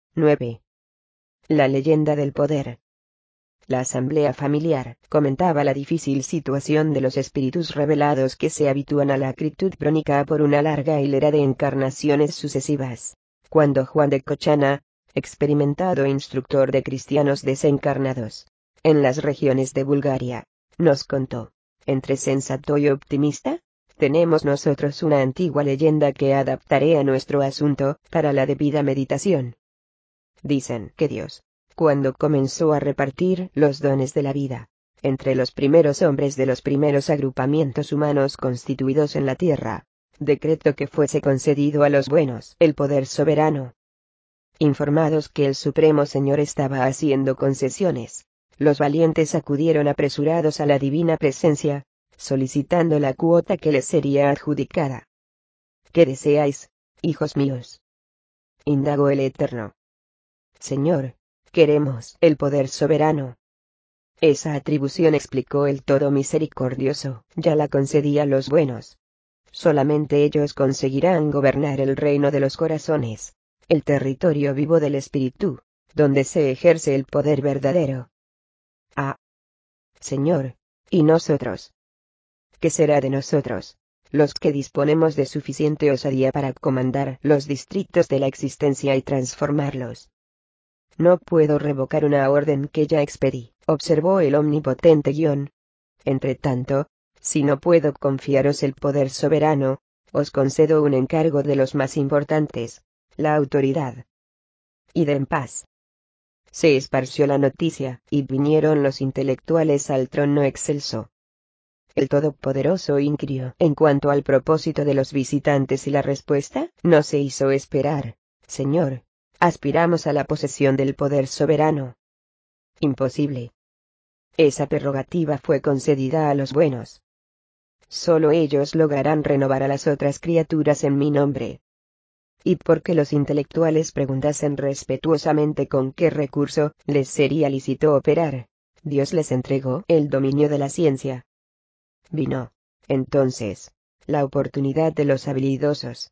9. La leyenda del poder. La asamblea familiar comentaba la difícil situación de los espíritus revelados que se habitúan a la acritud crónica por una larga hilera de encarnaciones sucesivas. Cuando Juan de Cochana, experimentado instructor de cristianos desencarnados en las regiones de Bulgaria, nos contó, entre sensato y optimista, tenemos nosotros una antigua leyenda que adaptaré a nuestro asunto para la debida meditación. Dicen que Dios, cuando comenzó a repartir los dones de la vida entre los primeros hombres de los primeros agrupamientos humanos constituidos en la tierra, decretó que fuese concedido a los buenos el poder soberano. Informados que el Supremo Señor estaba haciendo concesiones, los valientes acudieron apresurados a la divina presencia, solicitando la cuota que les sería adjudicada. ¿Qué deseáis, hijos míos?, indagó el Eterno. Señor, queremos el poder soberano. Esa atribución, explicó el Todo Misericordioso, ya la concedí a los buenos. Solamente ellos conseguirán gobernar el reino de los corazones, el territorio vivo del espíritu, donde se ejerce el poder verdadero. Ah, Señor, ¿y nosotros? ¿Qué será de nosotros, los que disponemos de suficiente osadía para comandar los distritos de la existencia y transformarlos? No puedo revocar una orden que ya expedí, observó el omnipotente guión. Entre tanto, si no puedo confiaros el poder soberano, os concedo un encargo de los más importantes, la autoridad. Id en paz. Se esparció la noticia, y vinieron los intelectuales al trono excelso. El Todopoderoso inquirió en cuanto al propósito de los visitantes y la respuesta no se hizo esperar. Señor, aspiramos a la posesión del poder soberano. Imposible. Esa prerrogativa fue concedida a los buenos. Solo ellos lograrán renovar a las otras criaturas en mi nombre. Y porque los intelectuales preguntasen respetuosamente con qué recurso les sería lícito operar, Dios les entregó el dominio de la ciencia. Vino, entonces, la oportunidad de los habilidosos.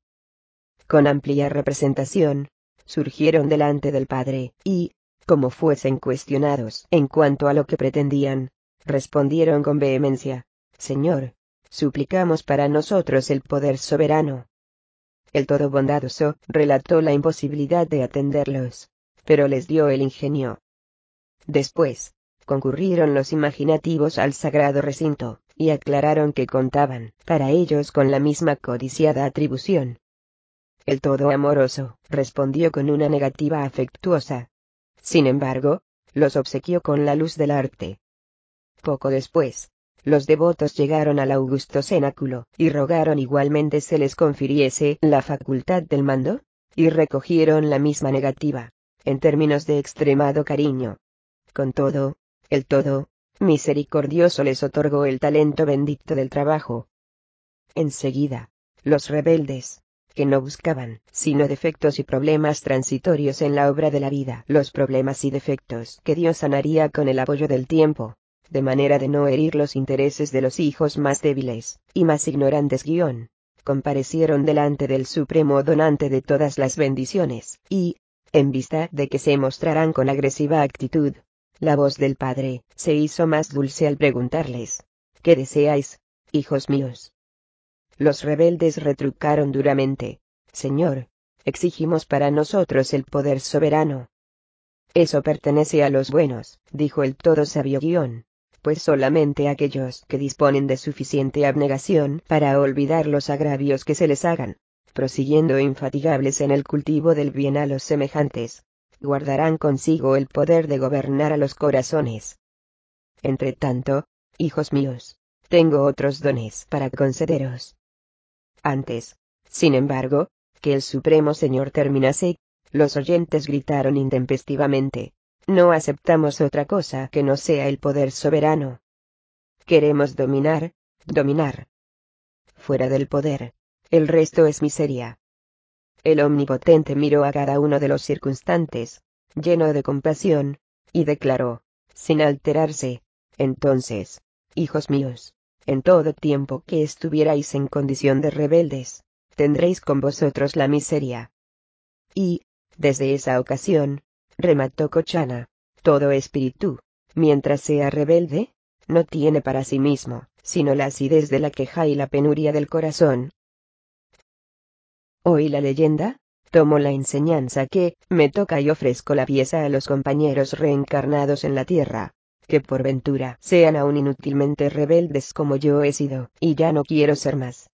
Con amplia representación, surgieron delante del Padre, y, como fuesen cuestionados en cuanto a lo que pretendían, respondieron con vehemencia: Señor, suplicamos para nosotros el poder soberano. El Todo Bondadoso relató la imposibilidad de atenderlos, pero les dio el ingenio. Después, concurrieron los imaginativos al sagrado recinto, y aclararon que contaban, para ellos, con la misma codiciada atribución. El Todo Amoroso respondió con una negativa afectuosa. Sin embargo, los obsequió con la luz del arte. Poco después, los devotos llegaron al augusto cenáculo, y rogaron igualmente se les confiriese la facultad del mando, y recogieron la misma negativa, en términos de extremado cariño. Con todo, el Todo Misericordioso les otorgó el talento bendito del trabajo. Enseguida, los rebeldes, que no buscaban sino defectos y problemas transitorios en la obra de la vida, los problemas y defectos que Dios sanaría con el apoyo del tiempo, de manera de no herir los intereses de los hijos más débiles y más ignorantes, comparecieron delante del Supremo Donante de todas las bendiciones, y, en vista de que se mostrarán con agresiva actitud, la voz del Padre se hizo más dulce al preguntarles: ¿qué deseáis, hijos míos? Los rebeldes retrucaron duramente: Señor, exigimos para nosotros el poder soberano. Eso pertenece a los buenos, dijo el todo sabio pues solamente aquellos que disponen de suficiente abnegación para olvidar los agravios que se les hagan, prosiguiendo infatigables en el cultivo del bien a los semejantes, guardarán consigo el poder de gobernar a los corazones. Entre tanto, hijos míos, tengo otros dones para concederos. Antes, sin embargo, que el Supremo Señor terminase, los oyentes gritaron intempestivamente: no aceptamos otra cosa que no sea el poder soberano. Queremos dominar, dominar. Fuera del poder, el resto es miseria. El Omnipotente miró a cada uno de los circunstantes, lleno de compasión, y declaró, sin alterarse: entonces, hijos míos, en todo tiempo que estuvierais en condición de rebeldes, tendréis con vosotros la miseria. Y, Desde esa ocasión, remató Kochana, todo espíritu, mientras sea rebelde, no tiene para sí mismo, sino la acidez de la queja y la penuria del corazón. Oí la leyenda, tomo la enseñanza que me toca y ofrezco la pieza a los compañeros reencarnados en la tierra, que por ventura sean aún inútilmente rebeldes como yo he sido, y ya no quiero ser más.